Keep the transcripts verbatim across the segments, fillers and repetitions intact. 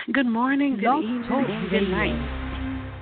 Good morning, good Blog evening, Talk and good Radio. night.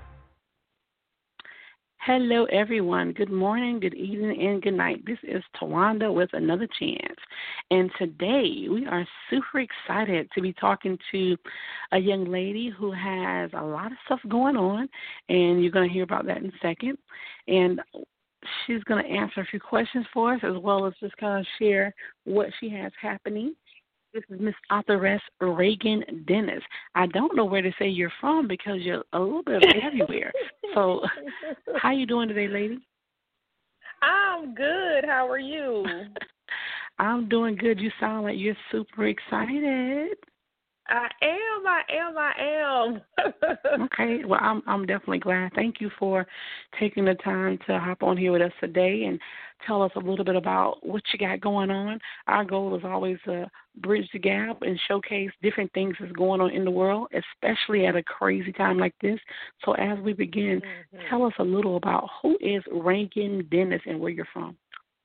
Hello, everyone. Good morning, good evening, and good night. This is Tawanda with Another Chance. And today we are super excited to be talking to a young lady who has a lot of stuff going on, and you're going to hear about that in a second. And she's going to answer a few questions for us as well as just kind of share what she has happening. This is Miss Authoress Reagan Dennis. I don't know where to say you're from because you're a little bit everywhere. So how you doing today, lady? I'm good. How are you? I'm doing good. You sound like you're super excited. I am. I am. I am. Okay. Well, I'm I'm definitely glad. Thank you for taking the time to hop on here with us today and tell us a little bit about what you got going on. Our goal is always to bridge the gap and showcase different things that's going on in the world, especially at a crazy time like this. So as we begin, mm-hmm. tell us a little about who is Reagan Dennis and where you're from.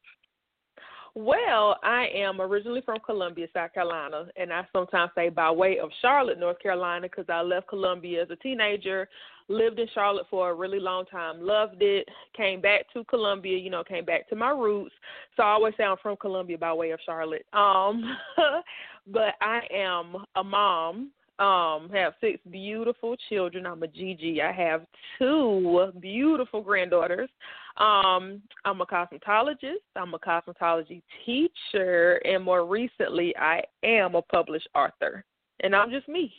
Well, I am originally from Columbia, South Carolina, and I sometimes say by way of Charlotte, North Carolina, because I left Columbia as a teenager, lived in Charlotte for a really long time, loved it, came back to Columbia, you know, came back to my roots. So I always say I'm from Columbia by way of Charlotte. Um, but I am a mom. Um, have six beautiful children. I'm a Gigi. I have two beautiful granddaughters. Um, I'm a cosmetologist. I'm a cosmetology teacher, and more recently, I am a published author. And I'm just me.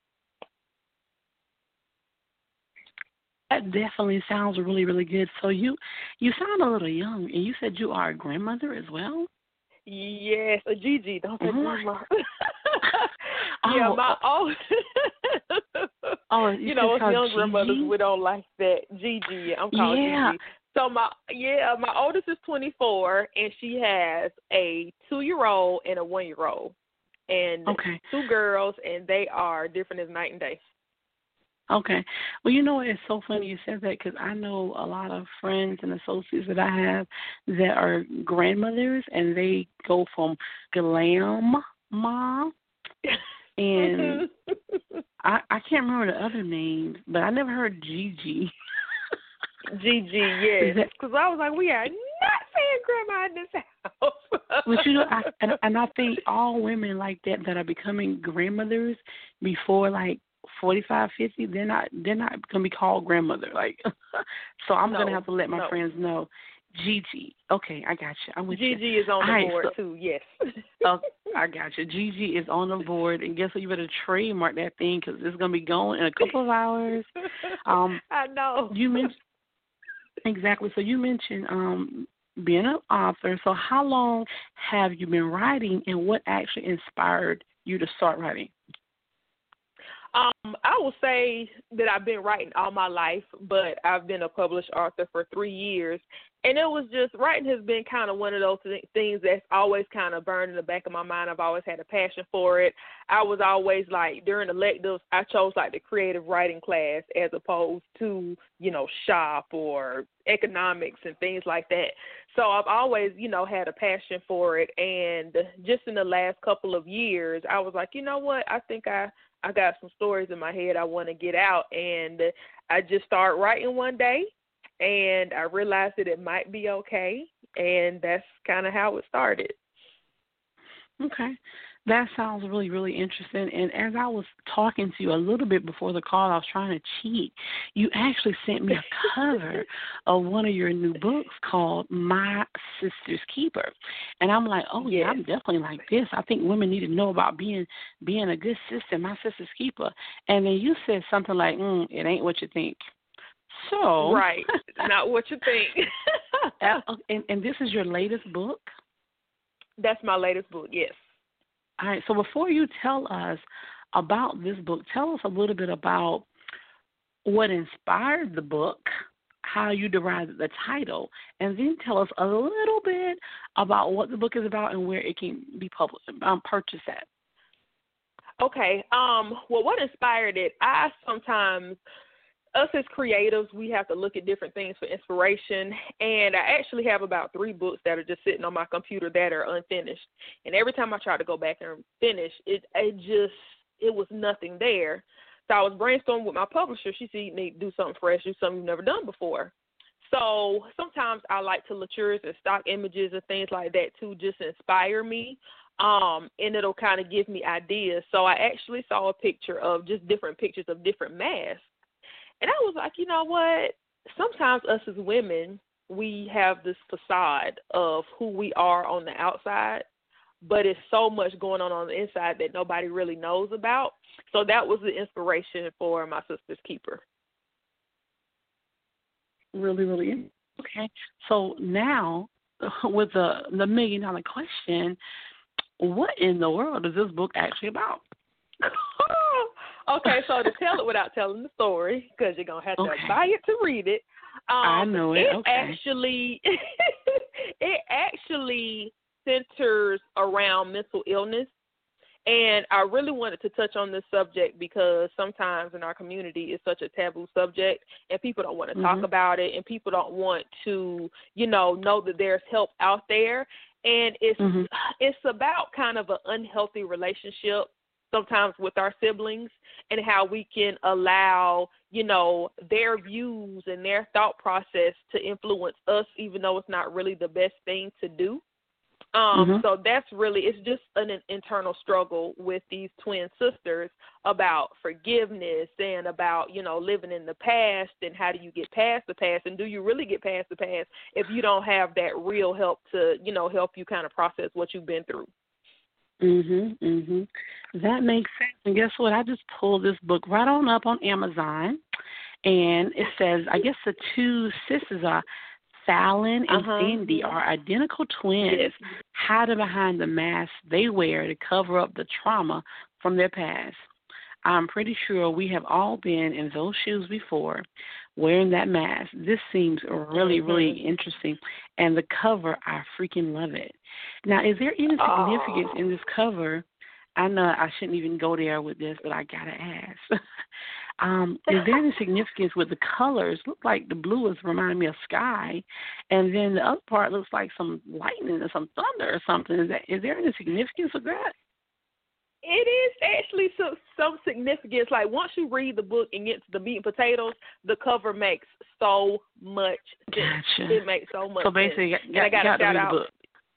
That definitely sounds really, really good. So you, you sound a little young, and you said you are a grandmother as well? Yes, a Gigi. Don't say mm-hmm. grandma. Yeah, oh, my old, oh, you know, us young grandmothers, we don't like that. Gigi, I'm calling yeah. Gigi. So my, yeah, my oldest is twenty-four, and she has a two-year-old and a one-year-old, and okay. two girls, and they are different as night and day. Okay. Well, you know, it's so funny you said that because I know a lot of friends and associates that I have that are grandmothers, and they go from glam mom and I, I can't remember the other names, but I never heard Gigi. Gigi, yes. Because I was like, we are not saying grandma in this house. But you know, I, and, and I think all women like that that are becoming grandmothers before like forty-five, fifty, they're not they're not gonna be called grandmother. Like, so I'm no, gonna have to let my no. friends know. Gigi, okay, I got you. I'm with Gigi you. is on the right, board so, too. Yes. oh, I got you. Gigi is on the board, and guess what? You better trademark that thing because it's gonna be going in a couple of hours. Um, I know. You mentioned exactly. So you mentioned um being an author. So how long have you been writing, and what actually inspired you to start writing? Um, I will say that I've been writing all my life, but I've been a published author for three years. And it was just, writing has been kind of one of those th- things that's always kind of burned in the back of my mind. I've always had a passion for it. I was always like, during electives, I chose like the creative writing class as opposed to, you know, shop or economics and things like that. So I've always, you know, had a passion for it. And just in the last couple of years, I was like, you know what, I think I, I got some stories in my head I want to get out. And I just started writing one day. And I realized that it might be okay, and that's kind of how it started. Okay. That sounds really, really interesting. And as I was talking to you a little bit before the call, I was trying to cheat. You actually sent me a cover of one of your new books called My Sister's Keeper. And I'm like, oh, yeah, yes. I'm definitely like this. I think women need to know about being being a good sister, my sister's keeper. And then you said something like, mm, it ain't what you think. So right, not what you think. and, and this is your latest book? That's my latest book, yes. All right, so before you tell us about this book, tell us a little bit about what inspired the book, how you derived the title, and then tell us a little bit about what the book is about and where it can be published, um, purchased at. Okay, um, well, what inspired it, I sometimes us as creatives, we have to look at different things for inspiration. And I actually have about three books that are just sitting on my computer that are unfinished. And every time I try to go back and finish, it, it just it was nothing there. So I was brainstorming with my publisher. She said, you need to do something fresh, do something you've never done before. So sometimes I like to lectures and stock images and things like that to just inspire me, um, and it'll kind of give me ideas. So I actually saw a picture of just different pictures of different masks. And I was like, you know what? Sometimes us as women, we have this facade of who we are on the outside, but it's so much going on on the inside that nobody really knows about. So that was the inspiration for My Sister's Keeper. Really, really. Okay. So now, with the the million dollar question, what in the world is this book actually about? Okay, so to tell it without telling the story, because you're going to have to okay. buy it to read it. Um, I know it. It okay. actually, it actually centers around mental illness. And I really wanted to touch on this subject because sometimes in our community it's such a taboo subject and people don't want to mm-hmm. talk about it and people don't want to, you know, know that there's help out there. And it's mm-hmm. it's about kind of an unhealthy relationship sometimes with our siblings and how we can allow, you know, their views and their thought process to influence us even though it's not really the best thing to do. Um, mm-hmm. So that's really, it's just an, an internal struggle with these twin sisters about forgiveness and about, you know, living in the past and how do you get past the past and do you really get past the past if you don't have that real help to, you know, help you kind of process what you've been through. Mhm, mhm. That makes sense. And guess what? I just pulled this book right on up on Amazon, and it says, I guess the two sisters are Fallon and uh-huh. Cindy are identical twins, yes. hiding behind the mask they wear to cover up the trauma from their past. I'm pretty sure we have all been in those shoes before, wearing that mask. This seems really, mm-hmm. really interesting. And the cover, I freaking love it. Now, is there any significance oh. in this cover? I know I shouldn't even go there with this, but I got to ask. um, is there any significance with the colors? Look like the blue is reminding me of sky, and then the other part looks like some lightning or some thunder or something. Is, that, is there any significance with that? It is actually some, some significance. Like, once you read the book and get to the meat and potatoes, the cover makes so much sense. Gotcha. It makes so much so basically, sense. So basically, I got to shout out. The book.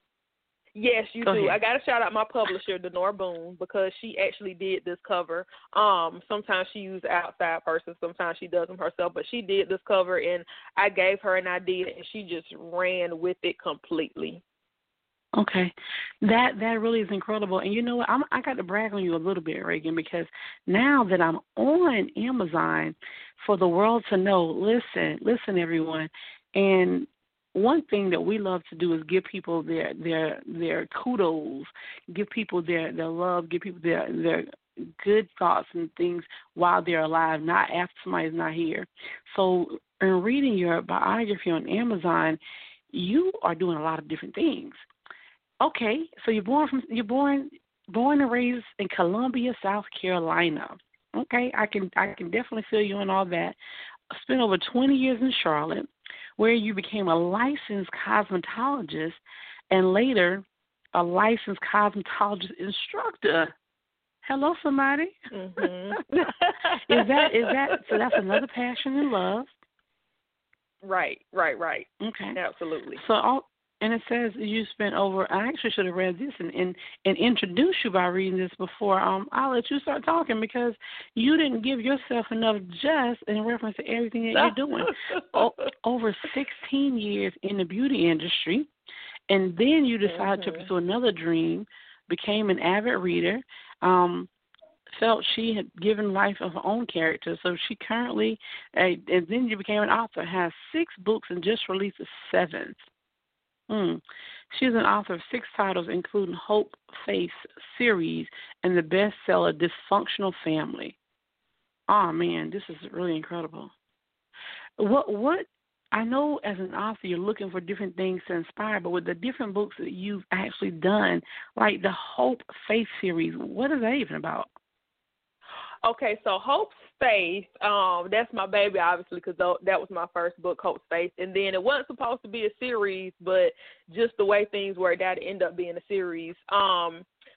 Yes, you Go do. ahead. I got to shout out my publisher, Denora Boone, because she actually did this cover. Um, sometimes she uses an outside person, sometimes she does them herself, but she did this cover, and I gave her an idea, and she just ran with it completely. Okay, that that really is incredible. And you know what? I'm, I got to brag on you a little bit, Reagan, because now that I'm on Amazon, for the world to know, listen, listen, everyone. And one thing that we love to do is give people their their their kudos, give people their, their love, give people their their good thoughts and things while they're alive, not after somebody's not here. So in reading your biography on Amazon, you are doing a lot of different things. Okay, so you're born from you're born born and raised in Columbia, South Carolina. Okay, I can I can definitely feel you on all that. Spent over twenty years in Charlotte, where you became a licensed cosmetologist and later a licensed cosmetologist instructor. Hello, somebody. Mm-hmm. is that is that so? That's another passion and love. Right, right, right. Okay, absolutely. So all. And it says you spent over, I actually should have read this and, and, and introduce you by reading this before. Um, I'll let you start talking because you didn't give yourself enough just in reference to everything that you're doing. o- over sixteen years in the beauty industry, and then you decided mm-hmm. to pursue another dream, became an avid reader, um, felt she had given life of her own character. So she currently, uh, and then you became an author, has six books and just released a seventh. Mm. She's an author of six titles, including Hope Face series and the bestseller Dysfunctional Family. Oh man, this is really incredible. What what I know as an author, you're looking for different things to inspire, but with the different books that you've actually done, like the Hope Face series, what is that even about? Okay, so Hope's Faith, um, that's my baby, obviously, because that was my first book, Hope's Faith. And then it wasn't supposed to be a series, but just the way things worked out, it ended up being a series. Um,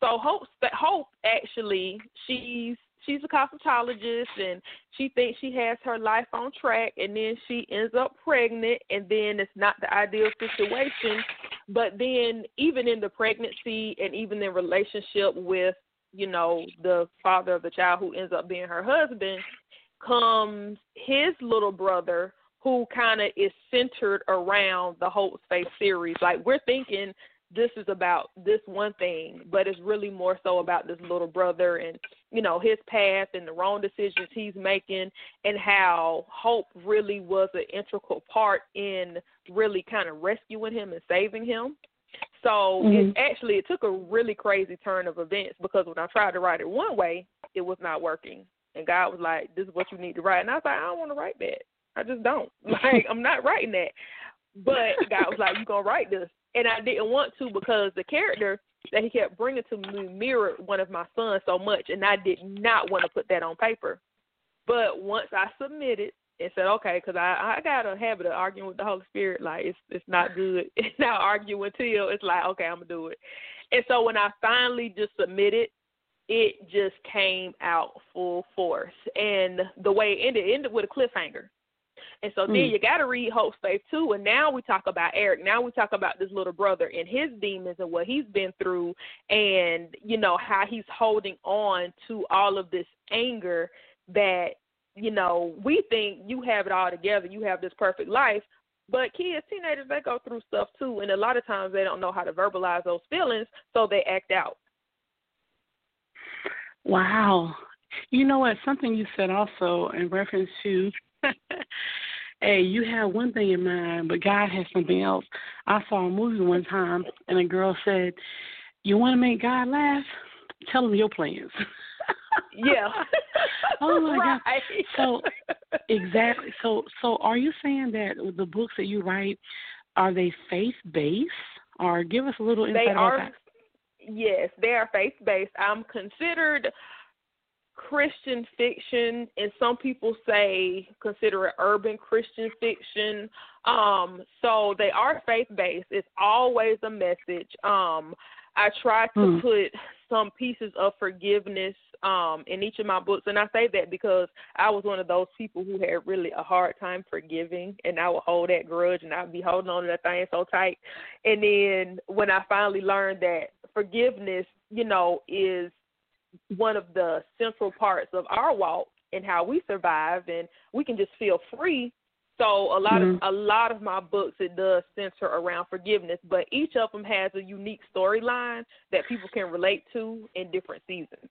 so Hope, Hope actually, she's she's a cosmetologist, and she thinks she has her life on track, and then she ends up pregnant, and then it's not the ideal situation. But then even in the pregnancy and even in relationship with, you know, the father of the child who ends up being her husband, comes his little brother who kind of is centered around the Hope's Faith series. Like, we're thinking this is about this one thing, but it's really more so about this little brother and, you know, his path and the wrong decisions he's making, and how Hope really was an integral part in really kind of rescuing him and saving him. So mm-hmm. it actually, it took a really crazy turn of events, because when I tried to write it one way, it was not working. And God was like, this is what you need to write. And I was like, I don't want to write that. I just don't. Like, I'm not writing that. But God was like, you're going to write this. And I didn't want to, because the character that he kept bringing to me mirrored one of my sons so much, and I did not want to put that on paper. But once I submitted and said, okay, because I, I got a habit of arguing with the Holy Spirit, like it's it's not good. It's not arguing until it's like, okay, I'm going to do it. And so when I finally just submitted, it just came out full force. And the way it ended, it ended with a cliffhanger. And so then mm. you got to read Hope's Faith too. And now we talk about Eric. Now we talk about this little brother and his demons and what he's been through, and, you know, how he's holding on to all of this anger that, you know, we think you have it all together. You have this perfect life. But kids, teenagers, they go through stuff too. And a lot of times they don't know how to verbalize those feelings, so they act out. Wow. You know what? Something you said also in reference to, hey, you have one thing in mind, but God has something else. I saw a movie one time, and a girl said, you want to make God laugh? Tell him your plans. Yeah. Oh, my right. God. So, exactly. So, so are you saying that the books that you write, are they faith-based? Or give us a little insight they about are, that. Yes, they are faith-based. I'm considered Christian fiction, and some people say consider it urban Christian fiction. Um, so they are faith-based. It's always a message. Um, I try to mm. put some pieces of forgiveness um, in each of my books, and I say that because I was one of those people who had really a hard time forgiving, and I would hold that grudge, and I'd be holding on to that thing so tight. And then when I finally learned that forgiveness, you know, is one of the central parts of our walk and how we survive, and we can just feel free. So a lot mm-hmm. of a lot of my books, it does center around forgiveness, but each of them has a unique storyline that people can relate to in different seasons.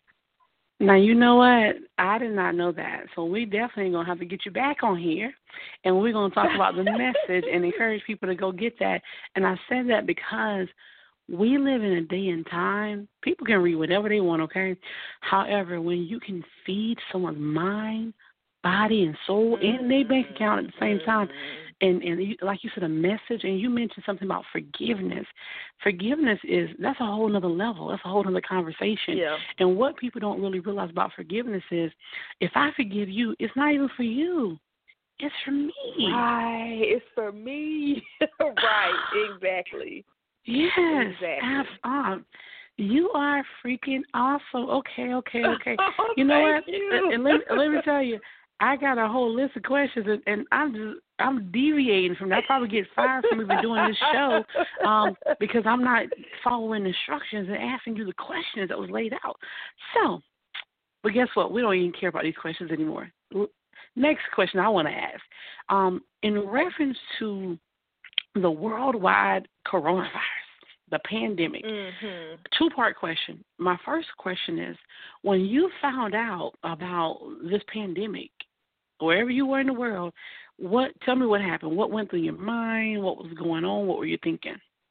Now, you know what? I did not know that. So we definitely going to have to get you back on here, and we're going to talk about the message and encourage people to go get that. And I said that because we live in a day and time, people can read whatever they want, okay? However, when you can feed someone's mind, body, and soul mm-hmm. in their bank account at the same time, and, and you, like you said, a message, and you mentioned something about forgiveness. Forgiveness is, that's a whole nother level. That's a whole nother conversation. Yeah. And what people don't really realize about forgiveness is, if I forgive you, it's not even for you. It's for me. Right. It's for me. Right. Exactly. Yes. Exactly. F- You are freaking awesome. Okay, okay, okay. Oh, you know what? You. And, and let, let me tell you, I got a whole list of questions, and, and I'm just I'm deviating from that. I probably get fired from even doing this show um, because I'm not following instructions and asking you the questions that was laid out. So, but guess what? We don't even care about these questions anymore. Next question I want to ask, um, in reference to the worldwide coronavirus, the pandemic. Mm-hmm. Two-part question. My first question is, when you found out about this pandemic, wherever you were in the world, what? Tell me what happened. What went through your mind? What was going on? What were you thinking?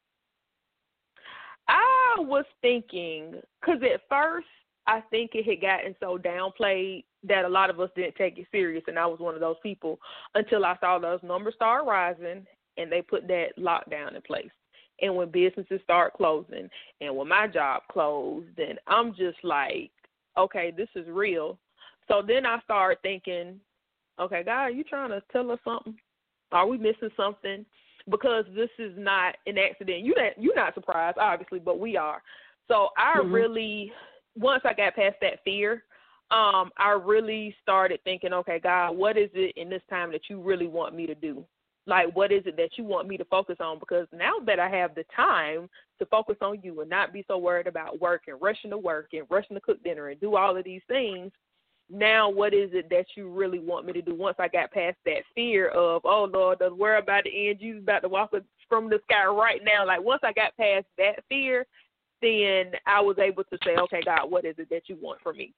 I was thinking, because at first I think it had gotten so downplayed that a lot of us didn't take it serious, and I was one of those people until I saw those numbers start rising and they put that lockdown in place. And when businesses start closing and when my job closed, and I'm just like, okay, this is real. So then I started thinking, okay, God, are you trying to tell us something? Are we missing something? Because this is not an accident. You not, you're not surprised, obviously, but we are. So I mm-hmm. really, once I got past that fear, um, I really started thinking, okay, God, what is it in this time that you really want me to do? Like, what is it that you want me to focus on? Because now that I have the time to focus on you and not be so worried about work and rushing to work and rushing to cook dinner and do all of these things, now what is it that you really want me to do? Once I got past that fear of, oh, Lord, the world about to end, Jesus about to walk from the sky right now. Like, once I got past that fear, then I was able to say, okay, God, what is it that you want from me?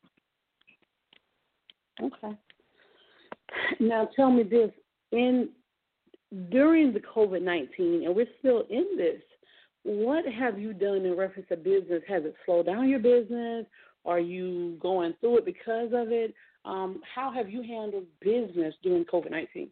Okay. Now tell me this. In during the COVID nineteen, and we're still in this, what have you done in reference to business? Has it slowed down your business? Are you going through it because of it? Um, how have you handled business during COVID nineteen?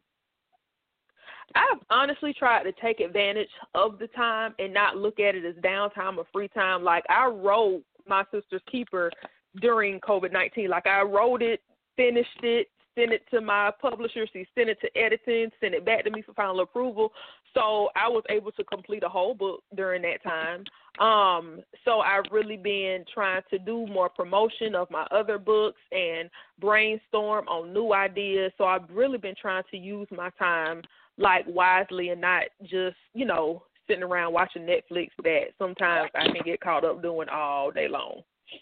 I've honestly tried to take advantage of the time and not look at it as downtime or free time. Like, I wrote My Sister's Keeper during COVID nineteen. Like, I wrote it, finished it, sent it to my publisher. She sent it to editing, sent it back to me for final approval. So I was able to complete a whole book during that time. Um, so I've really been trying to do more promotion of my other books and brainstorm on new ideas. So I've really been trying to use my time, like, wisely and not just, you know, sitting around watching Netflix that sometimes I can get caught up doing all day long.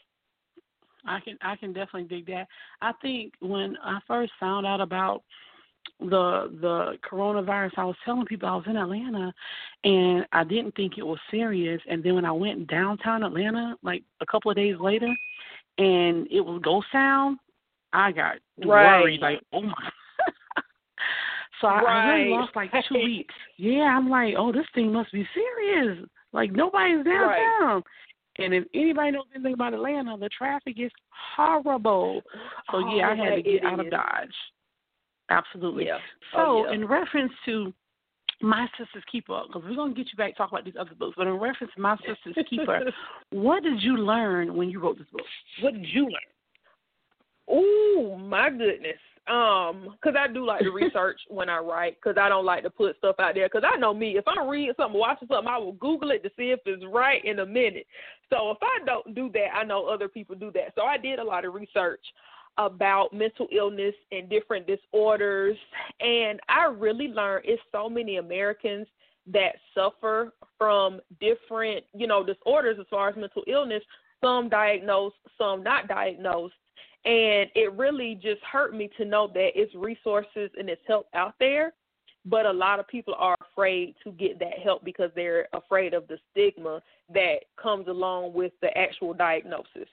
I can I can definitely dig that. I think when I first found out about the the coronavirus, I was telling people I was in Atlanta, and I didn't think it was serious. And then when I went downtown Atlanta, like a couple of days later, and it was ghost town, I got right. worried. Like, oh my. So I, right. I really lost like two weeks. Yeah, I'm like, oh, this thing must be serious. Like, nobody's downtown. Right. And if anybody knows anything about Atlanta, the traffic is horrible. So, oh, yeah, I had to get is. out of Dodge. Absolutely. Yeah. So, oh, yeah. in reference to My Sister's Keeper, because we're going to get you back to talk about these other books, but in reference to My Sister's Keeper, what did you learn when you wrote this book? What did you learn? Oh, my goodness. Um, because I do like to research when I write, because I don't like to put stuff out there. Because I know me, if I'm reading something, watching something, I will Google it to see if it's right in a minute. So if I don't do that, I know other people do that. So I did a lot of research about mental illness and different disorders, and I really learned it's so many Americans that suffer from different, you know, disorders as far as mental illness, some diagnosed, some not diagnosed. And it really just hurt me to know that it's resources and it's help out there, but a lot of people are afraid to get that help because they're afraid of the stigma that comes along with the actual diagnosis.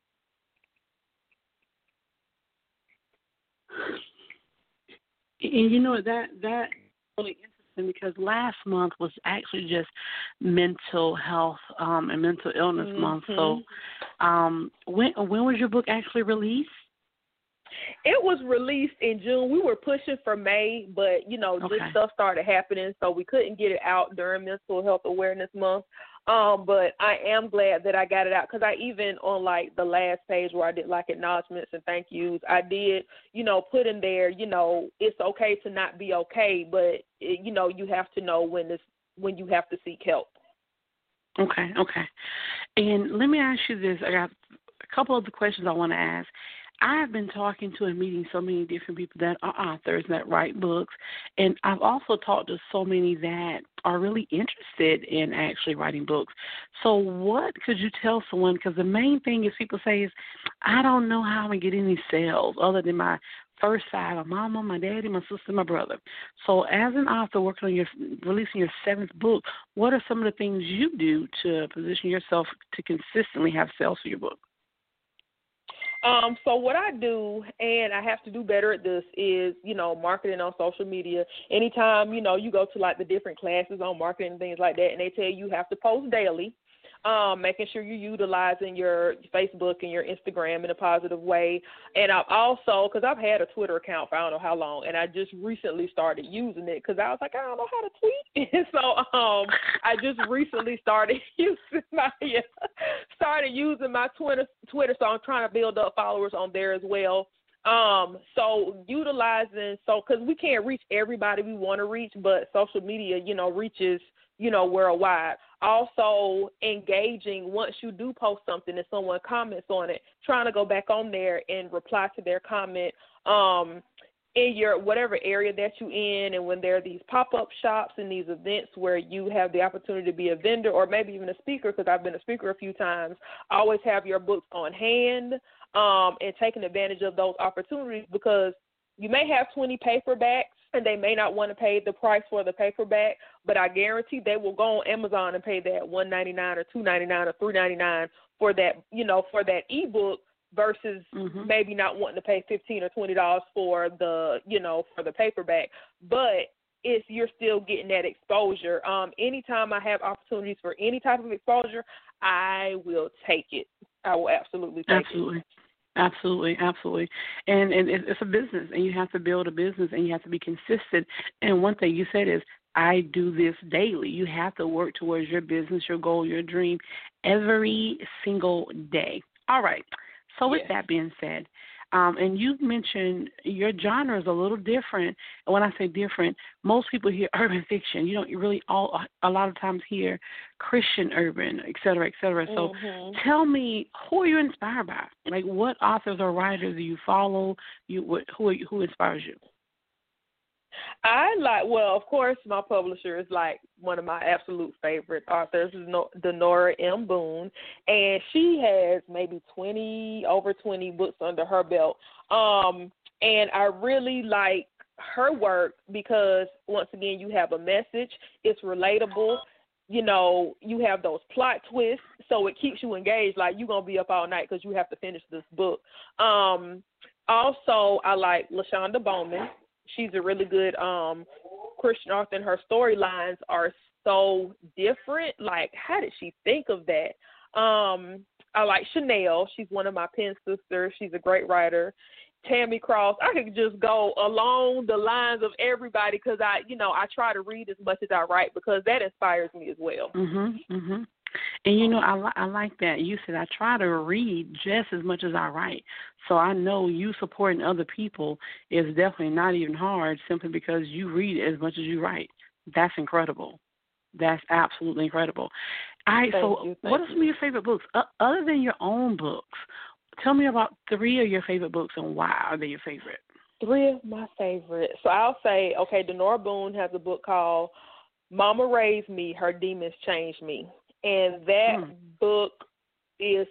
And you know, that that really interesting, because last month was actually just mental health um, and mental illness mm-hmm. month. So um, when when was your book actually released? It was released in June. We were pushing for May, but, you know, okay. this stuff started happening, so we couldn't get it out during Mental Health Awareness Month. Um, but I am glad that I got it out, because I even on, like, the last page where I did, like, acknowledgments and thank yous, I did, you know, put in there, you know, it's okay to not be okay, but, it, you know, you have to know when this, when you have to seek help. Okay, okay. And let me ask you this. I got a couple of the questions I want to ask. I've been talking to and meeting so many different people that are authors that write books, and I've also talked to so many that are really interested in actually writing books. So what could you tell someone? Because the main thing is people say is, I don't know how I'm going to get any sales other than my first five, my mama, my daddy, my sister, my brother. So as an author working on your, releasing your seventh book, what are some of the things you do to position yourself to consistently have sales for your book? Um, so what I do, and I have to do better at this, is, you know, marketing on social media. Anytime, you know, you go to, like, the different classes on marketing and things like that, and they tell you you have to post daily, um, making sure you're utilizing your Facebook and your Instagram in a positive way. And I've also, because I've had a Twitter account for I don't know how long, and I just recently started using it because I was like, I don't know how to tweet. And so um, I just recently started using my yeah, started using my Twitter, Twitter, so I'm trying to build up followers on there as well. Um, so utilizing, so because we can't reach everybody we want to reach, but social media, you know, reaches, you know, worldwide. Also engaging once you do post something and someone comments on it, trying to go back on there and reply to their comment um, in your whatever area that you're in. And when there are these pop-up shops and these events where you have the opportunity to be a vendor or maybe even a speaker, because I've been a speaker a few times, always have your books on hand um, and taking advantage of those opportunities, because you may have twenty paperbacks and they may not want to pay the price for the paperback, but I guarantee they will go on Amazon and pay that one ninety-nine or two ninety-nine or three ninety-nine for that, you know, for that ebook versus mm-hmm. maybe not wanting to pay fifteen or twenty dollars for the, you know, for the paperback. But if you're still getting that exposure, um, anytime I have opportunities for any type of exposure, I will take it. I will absolutely take absolutely. it. Absolutely, absolutely. And, and it's a business, and you have to build a business, and you have to be consistent. And one thing you said is, I do this daily. You have to work towards your business, your goal, your dream every single day. All right. So with yes. that being said, um, and you mentioned your genre is a little different. And when I say different, most people hear urban fiction. You don't really all a lot of times hear Christian urban, et cetera, et cetera. So mm-hmm. tell me, who are you inspired by? Like, what authors or writers do you follow? You what, who are you, who inspires you? I like, well, of course, my publisher is like one of my absolute favorite authors, is Denora M. Boone, and she has maybe twenty, over twenty books under her belt. Um, and I really like her work because, once again, you have a message, it's relatable, you know, you have those plot twists, so it keeps you engaged, like you're going to be up all night because you have to finish this book. Um, also, I like LaShonda Bowman. She's a really good um, Christian author, and her storylines are so different. Like, how did she think of that? Um, I like Chanel. She's one of my pen sisters. She's a great writer. Tammy Cross. I could just go along the lines of everybody because I, you know, I try to read as much as I write because that inspires me as well. Mhm, mhm. And, you know, I, li- I like that. You said I try to read just as much as I write. So I know you supporting other people is definitely not even hard simply because you read as much as you write. That's incredible. That's absolutely incredible. All right, thank so you, what are some of your favorite books? Uh, other than your own books, tell me about three of your favorite books and why are they your favorite? Three of my favorites. So I'll say, okay, Denora Boone has a book called Mama Raised Me, Her Demons Changed Me. And that hmm. book is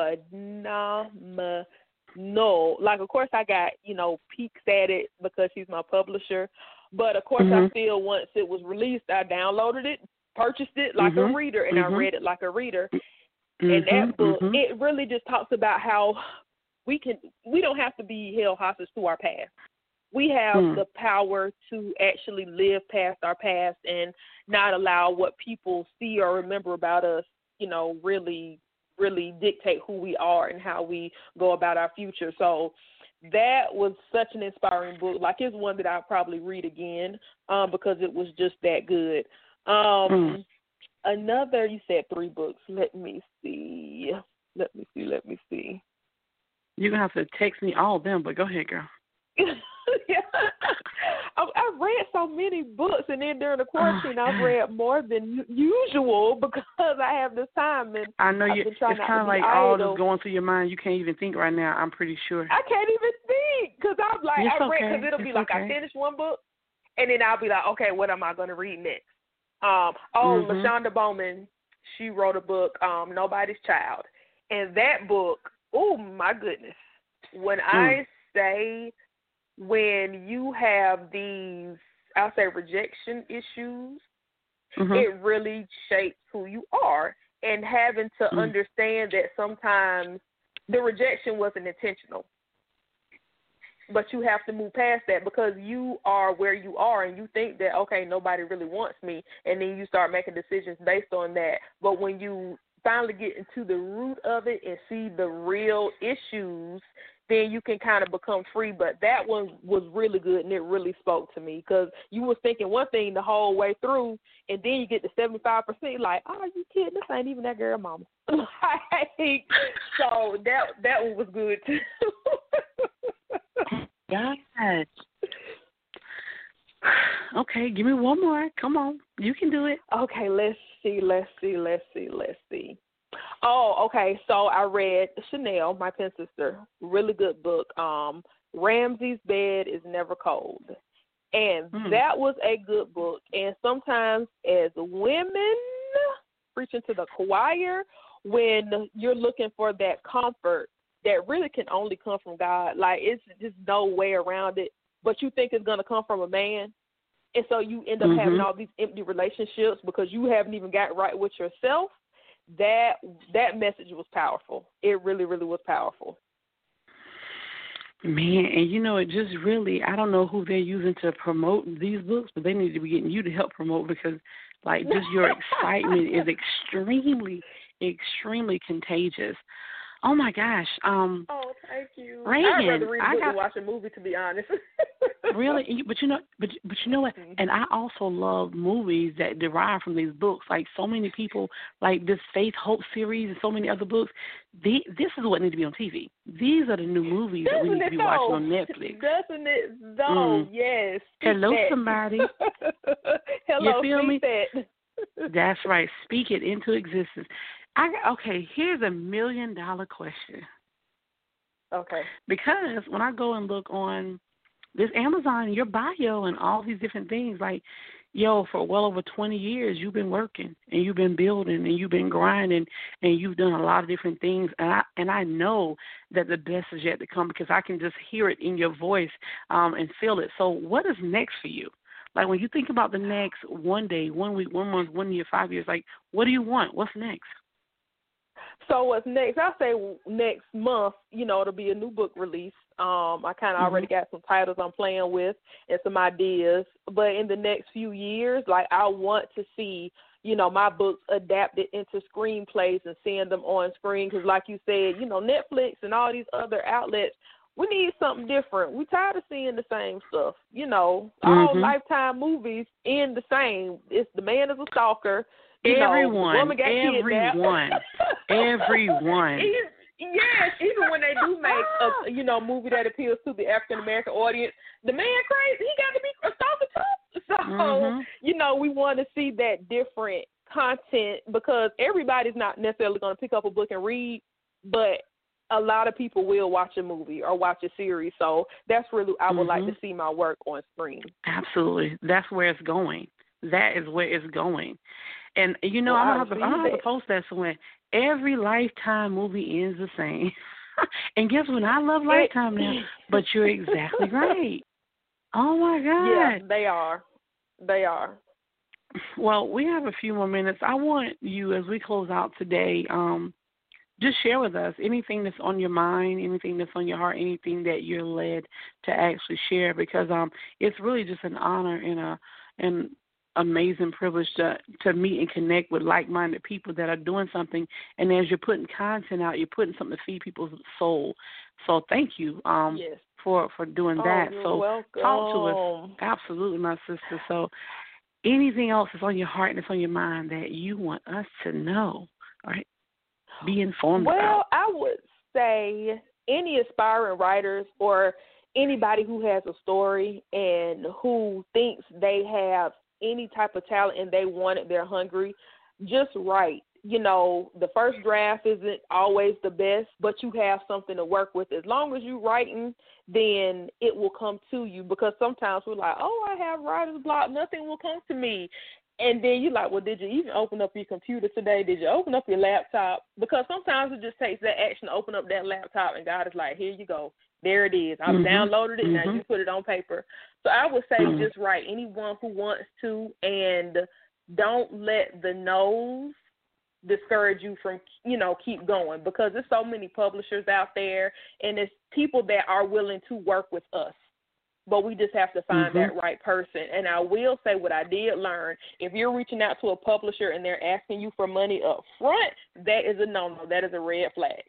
phenomenal. Like, of course, I got, you know, peeks at it because she's my publisher. But, of course, mm-hmm. I still, once it was released, I downloaded it, purchased it like mm-hmm. a reader, and mm-hmm. I read it like a reader. Mm-hmm. And that book, mm-hmm. it really just talks about how we can, we don't have to be held hostage to our past. We have mm. the power to actually live past our past and not allow what people see or remember about us, you know, really, really dictate who we are and how we go about our future. So that was such an inspiring book. Like, it's one that I'll probably read again um, because it was just that good. Um, mm. Another, you said three books. Let me see. Let me see. Let me see. You're going to have to text me all of them, but go ahead, girl. yeah. I, I've read so many books, and then during the quarantine, oh, I've read more than usual because I have this time. And I know you. It's kind of like idle. all that's going through your mind. You can't even think right now. I'm pretty sure. I can't even think because I'm like, it's I read because okay. it'll it's be like okay. I finish one book, and then I'll be like, okay, what am I going to read next? Um, oh, mm-hmm. LaShonda Bowman, she wrote a book, um, Nobody's Child, and that book, oh my goodness, when mm. I say. When you have these, I'll say, rejection issues, mm-hmm. it really shapes who you are. And having to mm-hmm. understand that sometimes the rejection wasn't intentional. But you have to move past that because you are where you are and you think that, okay, nobody really wants me. And then you start making decisions based on that. But when you finally get into the root of it and see the real issues, then you can kind of become free. But that one was really good, and it really spoke to me because you was thinking one thing the whole way through, and then you get to seventy-five percent, like, oh, are you kidding? This ain't even that girl mama. like, so that that one was good, too. Yes. Okay, give me one more. Come on. You can do it. Okay, let's see, let's see, let's see, let's see. Oh, okay. So I read Chanel, my pen sister, really good book. Um, Ramsey's Bed is Never Cold. And mm. that was a good book. And sometimes as women, preaching to the choir, when you're looking for that comfort that really can only come from God, like it's just no way around it, but you think it's going to come from a man. And so you end up mm-hmm. having all these empty relationships because you haven't even got right with yourself. That that message was powerful. It really, really was powerful. Man, and you know, it just really, I don't know who they're using to promote these books, but they need to be getting you to help promote because, like, just your excitement is extremely, extremely contagious. Oh, my gosh. Um, oh, thank you. Reagan, I'd rather read a book got, than watch a movie, to be honest. Really? But you know, but but you know what? And I also love movies that derive from these books. Like so many people, like this Faith Hope series and so many other books. They, this is what needs to be on T V. These are the new movies Doesn't that we need to be though? watching on Netflix. Doesn't it though? Mm. Yes. Hello, that. somebody. Hello, you feel me? That. That's right. Speak it into existence. I okay. Here's a million dollar question. Okay. Because when I go and look on this Amazon, your bio and all these different things, like, yo, for well over twenty years, you've been working and you've been building and you've been grinding and you've done a lot of different things. And I and I know that the best is yet to come because I can just hear it in your voice um, and feel it. So what is next for you? Like when you think about the next one day, one week, one month, one year, five years, like what do you want? What's next? So what's next? I'll say next month, you know, it'll be a new book release. Um, I kind of mm-hmm. already got some titles I'm playing with and some ideas. But in the next few years, like I want to see, you know, my books adapted into screenplays and seeing them on screen. Because like you said, you know, Netflix and all these other outlets, we need something different. We're tired of seeing the same stuff. You know, all mm-hmm. Lifetime movies end the same. It's the man is a stalker. You everyone, know, the woman got everyone, everyone. Even, yes, even when they do make a you know movie that appeals to the African American audience, the man crazy. He got to be a stalker too. So mm-hmm. you know, we want to see that different content because everybody's not necessarily going to pick up a book and read, but a lot of people will watch a movie or watch a series. So that's really I would mm-hmm. like to see my work on screen. Absolutely, that's where it's going. That is where it's going. And, you know, well, I'm going to have to post that somewhere. Every Lifetime movie ends the same. And guess what? I love Lifetime now, but you're exactly right. Oh, my God. Yeah, they are. They are. Well, we have a few more minutes. I want you, as we close out today, um, just share with us anything that's on your mind, anything that's on your heart, anything that you're led to actually share, because um, it's really just an honor and a and amazing privilege to to meet and connect with like-minded people that are doing something. And as you're putting content out, you're putting something to feed people's soul. So thank you um, yes. for, for doing oh, that. You're so welcome. Talk to us. Absolutely, my sister. So anything else that's on your heart and that's on your mind that you want us to know, all right? Be informed well, about. I would say any aspiring writers or anybody who has a story and who thinks they have any type of talent and they want it, they're hungry, just write. You know, the first draft isn't always the best, but you have something to work with. As long as you're writing, then it will come to you, because sometimes we're like, oh, I have writer's block, nothing will come to me. And then you're like, well, did you even open up your computer today? Did you open up your laptop? Because sometimes it just takes that action to open up that laptop, and God is like, here you go. There it is. I've mm-hmm. downloaded it. Mm-hmm. Now you put it on paper. So I would say mm-hmm. just write. Anyone who wants to, and don't let the no's discourage you from, you know, keep going, because there's so many publishers out there, and it's people that are willing to work with us. But we just have to find mm-hmm. that right person. And I will say what I did learn, if you're reaching out to a publisher and they're asking you for money up front, that is a no-no. That is a red flag.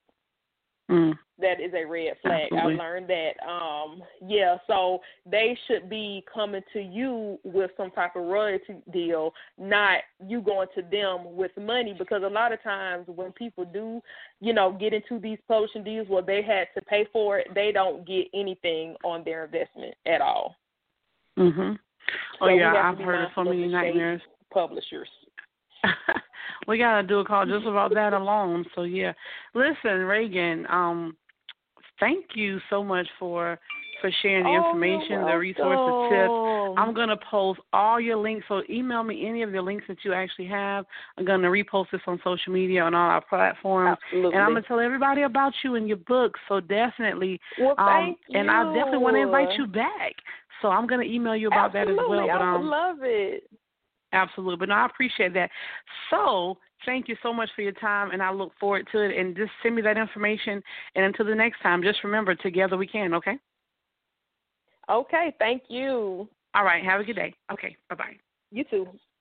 Mm. That is a red flag. Absolutely. I learned that. Um, yeah, so they should be coming to you with some type of royalty deal, not you going to them with money, because a lot of times when people do, you know, get into these publishing deals where they had to pay for it, they don't get anything on their investment at all. Mhm. Oh, so yeah, I've heard of so many nightmares. Publishers. we gotta do a call just about that alone. So yeah, listen, Reagan. Um, thank you so much for for sharing the oh, information, the resources, tips. I'm going to post all your links, so email me any of the links that you actually have. I'm going to repost this on social media on all our platforms. Absolutely. And I'm going to tell everybody about you and your books, so definitely. Well, thank um, you. And I definitely want to invite you back, so I'm going to email you about Absolutely. that as well. But, I would um, love it. Absolutely. But no, I appreciate that. So thank you so much for your time, and I look forward to it. And just send me that information. And until the next time, just remember, together we can, okay? Okay, thank you. All right, have a good day. Okay, bye-bye. You too.